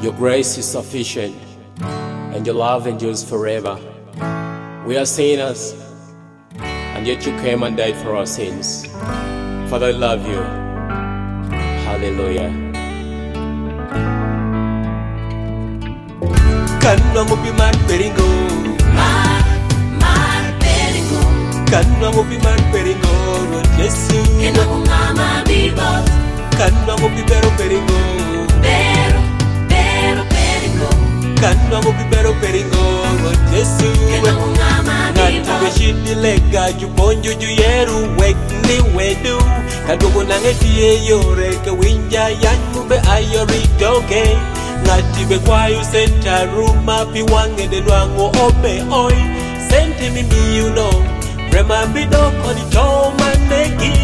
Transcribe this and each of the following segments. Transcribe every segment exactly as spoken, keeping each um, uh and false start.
Your grace is sufficient, and your love endures forever. We are sinners, and yet you came and died for our sins. Father, I love you. Hallelujah. Kanwa ngupi mar peringo, mar mar peringo. Kanwa ngupi mar peringo, Lord Yesu. Kendo kumama bibo. Kanwa ngupi bero peringo, bero bero peringo. Kanwa ngupi bero peringo, Lord Yesu. Kendo kumama bibo. Ngati beshidi lega juponjo juyeru wek ni wedu. Kadogo nangetie yore ke winja yanmube ayori doge. Ngati be kwayo senta ruma pi wange de nwango ope oi. Senti mimi you know Rema bido kodi toma neki.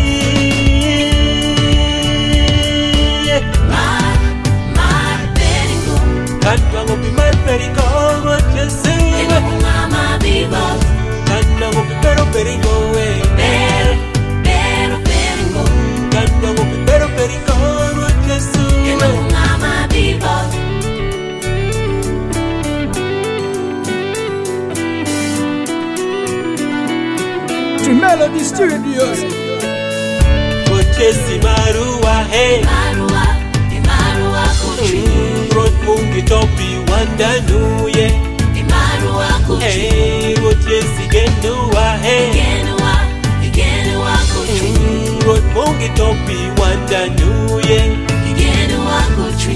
Mar mar peringo. Kanwa ngopi mar peringo Yesu. Kendo kumama bibo. Kanwa ngopi pero peringo we. Bero bero peringo. Kanwa ngopi pero peringo Yesu. Kendo kumama bibo. Melody Studios. Kotesi marua hey. Marua, imarua kuchi. Rot mungi topi wandanuye. Imarua kuchi. Hey, kotesi genua hey. Igenua, igenua kuchi. Rot mungi topi wandanuye. Igenua kuchi.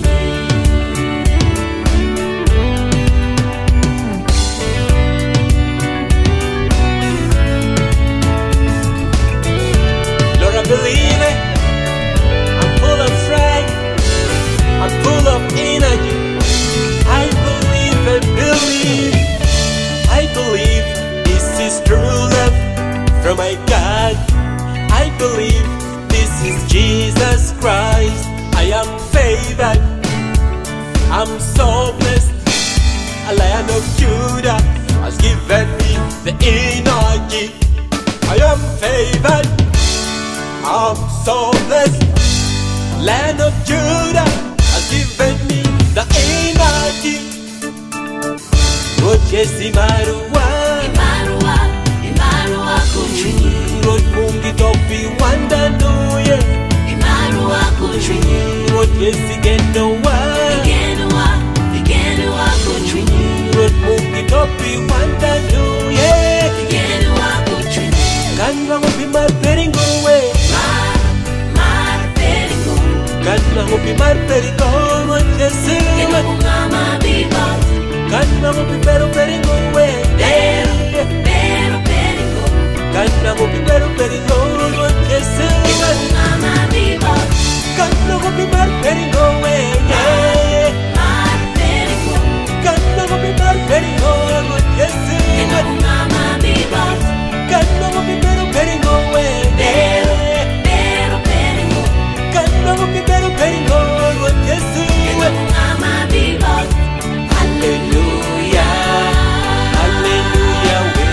I believe it. I'm full of strength. I'm full of energy. I believe and believe. I believe this is true love from my God. I believe this is Jesus Christ. I am favored. I'm so blessed. A Lion of Judah has given me the energy. I am favored. I'm so blessed. Land of Judah has given me the energy. Rot Jesi marua, Imarua, imarua kuchi. Rot mungi topi wandanuye. Imarua kuchi. Rot Jesi genoa, Igenua, igenua kuchi. Rot mungi topi wandanuye. Igenua kuchi. Kanwa ngupi mar peringo we. Mar mar peringo. Kanwa ngupi mar peringo Rot Jesi. Kendo kumama bibo. Kanwa ngupi bero peringo we. Bero bero peringo. Kanwa ngupi bero peringo Rot Jesi. Kendo kumama bibo. Kanwa ngupi mar peringo we. Mar peringo. Kanwa ngupi mar peringo Rot Jesi. Kendo kumama bibo. Kanwa ngupi bero peringo we. Bero bero peringo. Kanwa ngupi bero peringo Rot Jesi. Kendo kumama bibo. Hallelujah, hallelujah we.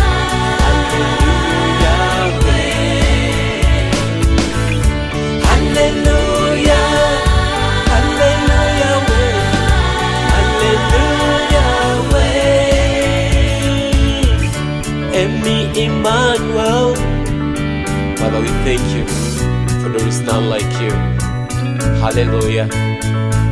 Hallelujah we. Hallelujah, hallelujah we. Hallelujah we. Emi Emmanuel. Father, we thank you, for there is none like you. Hallelujah.